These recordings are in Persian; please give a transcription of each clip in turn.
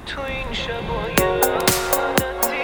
تو این شبای لعنتی.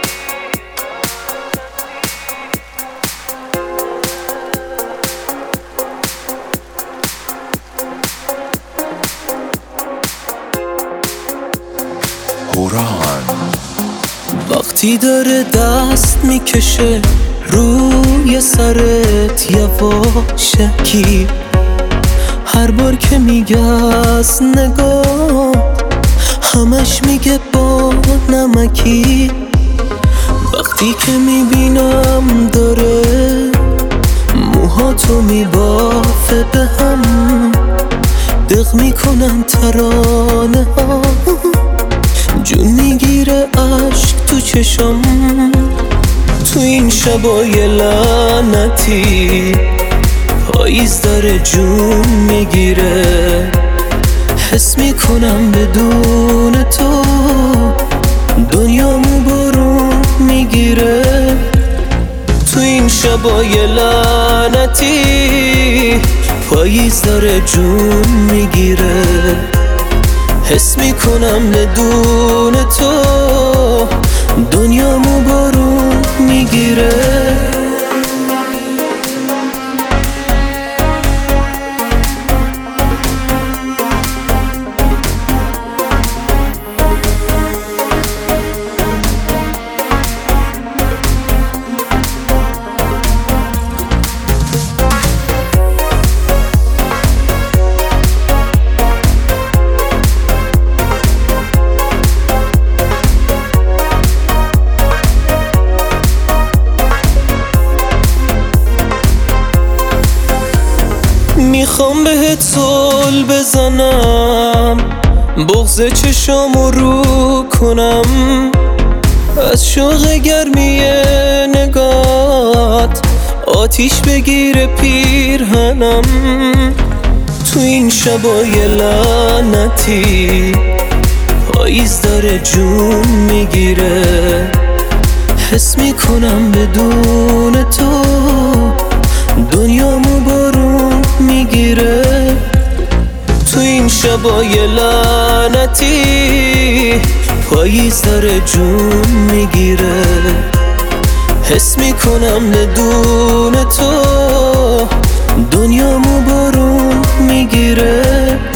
وقتی داره دست میکشه روی سرت یواشکی، هر بار که میگه از نگاه همش میگه با نمکی. وقتی که میبینم داره موهاتو میبافه به هم، دق میکنم ترانه ها، جون میگیره عشق تو چشم. تو این شبای لعنتی پاییز داره جون میگیره، حس میکنم بدون تو دنیامو بارون میگیره. تو این شبای لعنتی پاییز داره جون میگیره، حس میکنم بدون تو دنیامو بارون میگیره. میخوام بهت زل بزنم، بغض چشامو رو کنم، از شوق گرمی نگات آتیش بگیره پیرهنم. تو این شبای لعنتی پاییز داره جون میگیره، حس میکنم بدون تو دنیامو بارون میگیره. تو این شبای لعنتی پاییز داره جون میگیره، حس میکنم بدون تو دنیامو بارون میگیره.